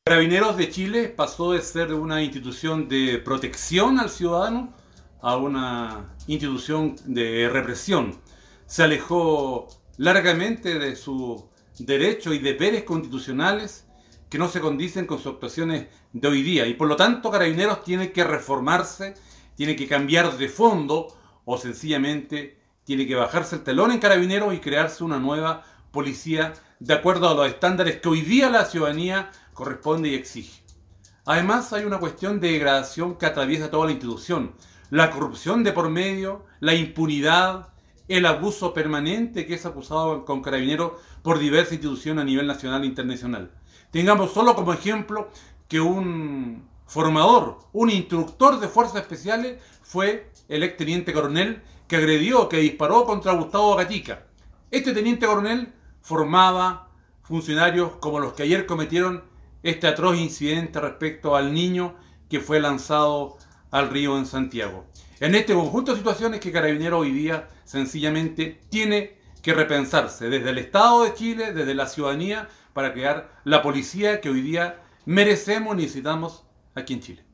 Carabineros de Chile pasó de ser una institución de protección al ciudadano a una institución de represión. Se alejó largamente de sus derechos y deberes constitucionales que no se condicen con sus actuaciones de hoy día. Y por lo tanto, Carabineros tiene que reformarse, tiene que cambiar de fondo o sencillamente tiene que bajarse el telón en Carabineros y crearse una nueva policía de acuerdo a los estándares que hoy día la ciudadanía corresponde y exige. Además, hay una cuestión de degradación que atraviesa toda la institución. La corrupción de por medio, la impunidad, el abuso permanente que es acusado con Carabineros por diversas instituciones a nivel nacional e internacional. Tengamos solo como ejemplo que un formador, un instructor de fuerzas especiales fue el ex teniente coronel que agredió, que disparó contra Gustavo Gatica. Este teniente coronel formaba funcionarios como los que ayer cometieron este atroz incidente respecto al niño que fue lanzado al río en Santiago. En este conjunto de situaciones que Carabineros hoy día sencillamente tiene que repensarse desde el Estado de Chile, desde la ciudadanía, para crear la policía que hoy día merecemos y necesitamos aquí en Chile.